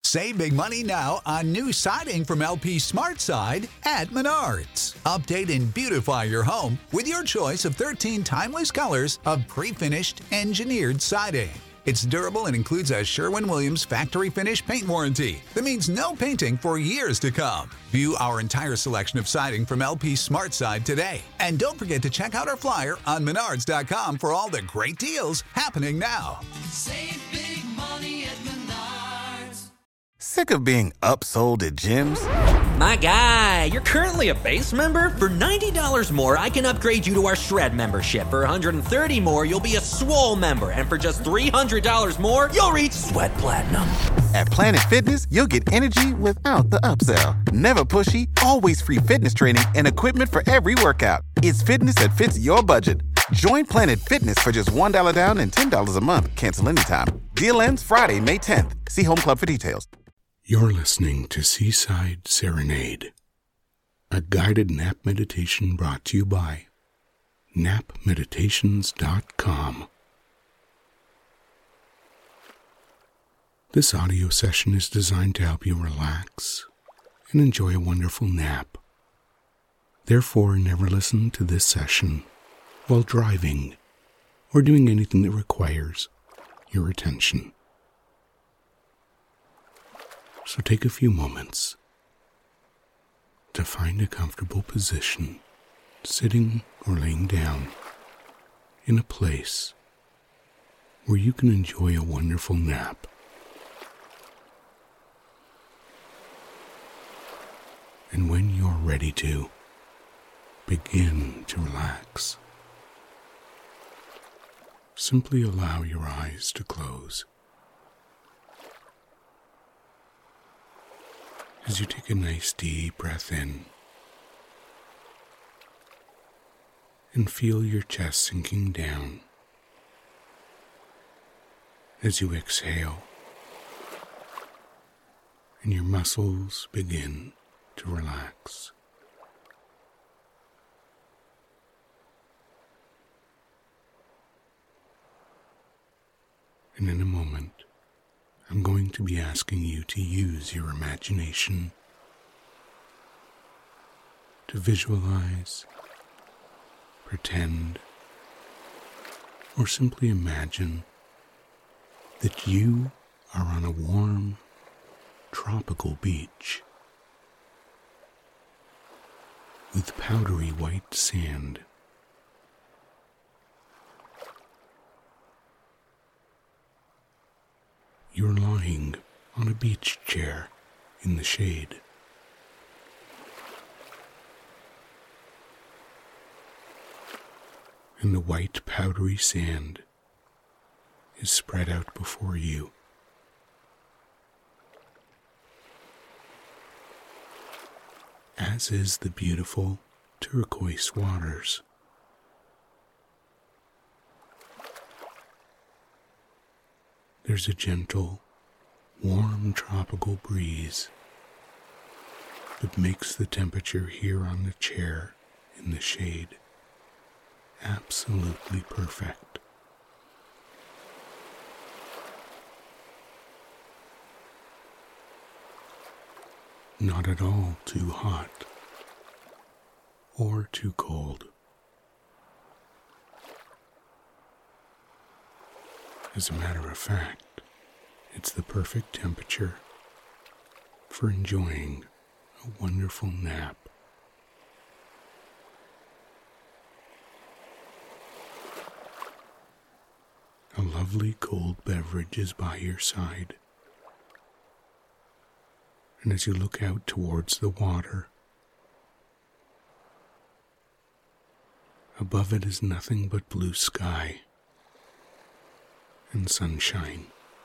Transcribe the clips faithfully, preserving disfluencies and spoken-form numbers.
Save big money now on new siding from L P SmartSide at Menards. Update and beautify your home with your choice of thirteen timeless colors of pre-finished engineered siding. It's durable and includes a Sherwin-Williams factory finish paint warranty that means no painting for years to come. View our entire selection of siding from L P SmartSide today. And don't forget to check out our flyer on menards dot com for all the great deals happening now. Save big money at Menards. Sick of being upsold at gyms? My guy, you're currently a base member? For ninety dollars more, I can upgrade you to our Shred membership. For one hundred thirty dollars more, you'll be a Swole member. And for just three hundred dollars more, you'll reach Sweat Platinum. At Planet Fitness, you'll get energy without the upsell. Never pushy, always free fitness training and equipment for every workout. It's fitness that fits your budget. Join Planet Fitness for just one dollar down and ten dollars a month. Cancel anytime. Deal ends Friday, May tenth. See Home Club for details. You're listening to Seaside Serenade, a guided nap meditation brought to you by nap meditations dot com. This audio session is designed to help you relax and enjoy a wonderful nap. Therefore, never listen to this session while driving or doing anything that requires your attention. So take a few moments to find a comfortable position, sitting or laying down, in a place where you can enjoy a wonderful nap. And when you're ready to, begin to relax. Simply allow your eyes to close. As you take a nice deep breath in and feel your chest sinking down as you exhale and your muscles begin to relax. And in a moment, I'm going to be asking you to use your imagination to visualize, pretend, or simply imagine that you are on a warm, tropical beach with powdery white sand. You're lying on a beach chair in the shade. And the white powdery sand is spread out before you. As is the beautiful turquoise waters. There's a gentle, warm tropical breeze that makes the temperature here on the chair in the shade absolutely perfect. Not at all too hot or too cold. As a matter of fact, it's the perfect temperature for enjoying a wonderful nap. A lovely cold beverage is by your side. And as you look out towards the water, above it is nothing but blue sky and sunshine.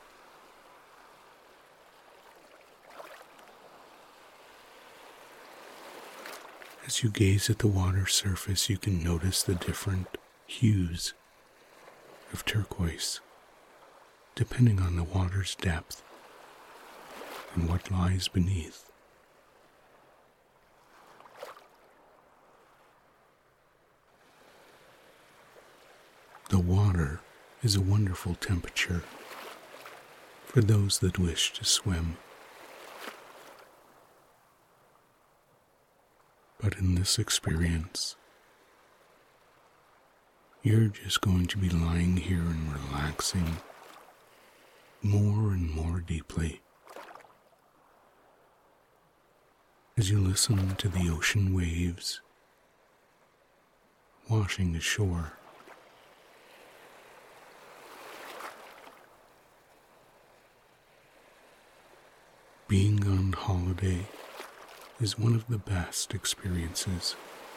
As you gaze at the water surface, you can notice the different hues of turquoise, depending on the water's depth and what lies beneath. The water is a wonderful temperature for those that wish to swim. But in this experience, you're just going to be lying here and relaxing more and more deeply as you listen to the ocean waves washing ashore. Being on holiday is one of the best experiences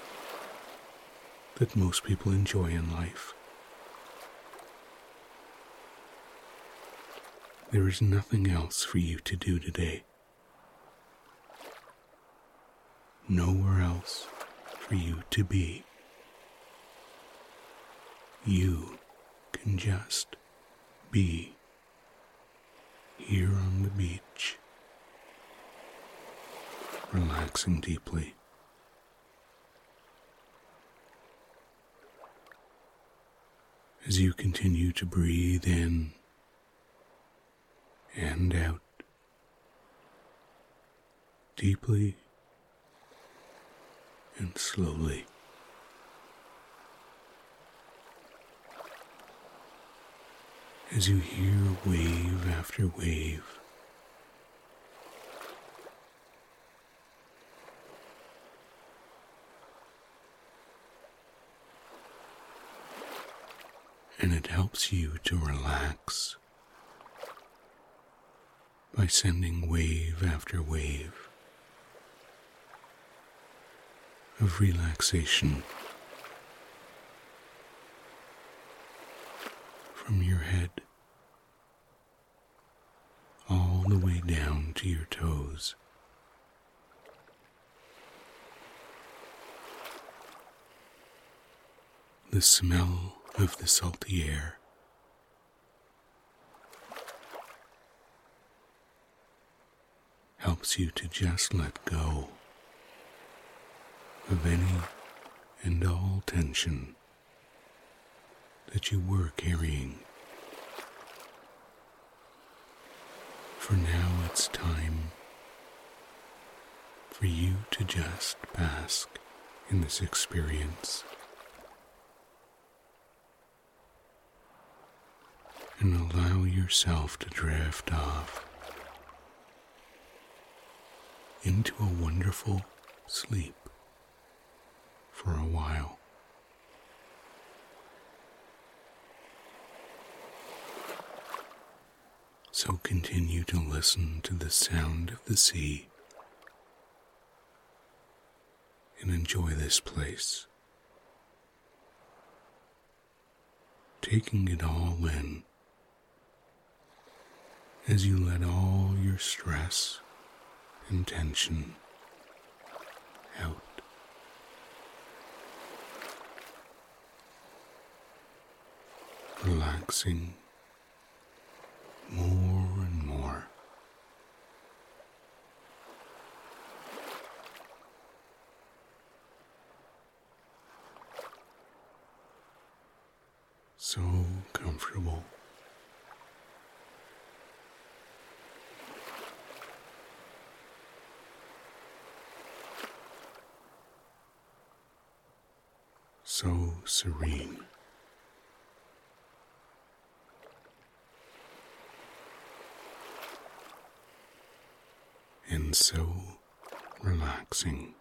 that most people enjoy in life. There is nothing else for you to do today. Nowhere else for you to be. You can just be here on the beach, relaxing deeply. As you continue to breathe in and out, deeply and slowly. As you hear wave after wave, and it helps you to relax by sending wave after wave of relaxation from your head all the way down to your toes. The smell of the salty air helps you to just let go of any and all tension that you were carrying. For now it's time for you to just bask in this experience and allow yourself to drift off into a wonderful sleep for a while. So continue to listen to the sound of the sea and enjoy this place, taking it all in as you let all your stress and tension out. Relaxing more and more. So comfortable. So serene. And so relaxing.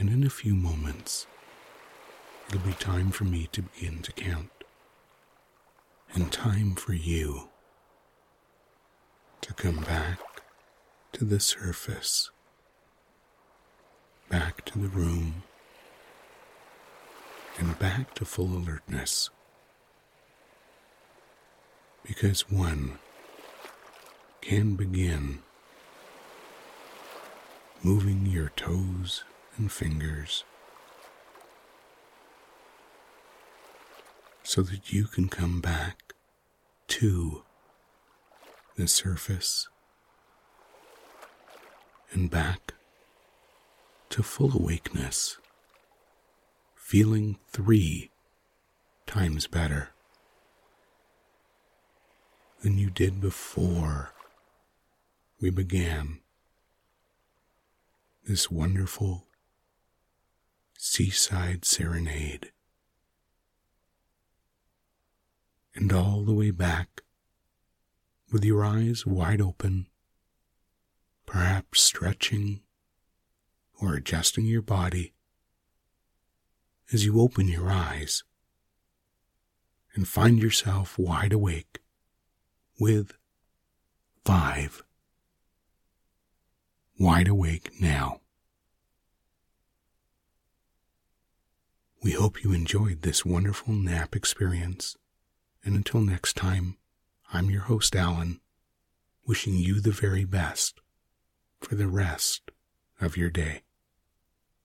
And in a few moments, it'll be time for me to begin to count. And time for you to come back to the surface, back to the room, and back to full alertness. Because one can begin moving your toes and fingers so that you can come back to the surface and back to full awakeness, feeling three times better than you did before we began this wonderful seaside serenade. And all the way back, with your eyes wide open, perhaps stretching or adjusting your body as you open your eyes and find yourself wide awake with five. Wide awake now. We hope you enjoyed this wonderful nap experience. And until next time, I'm your host, Alan, wishing you the very best for the rest of your day.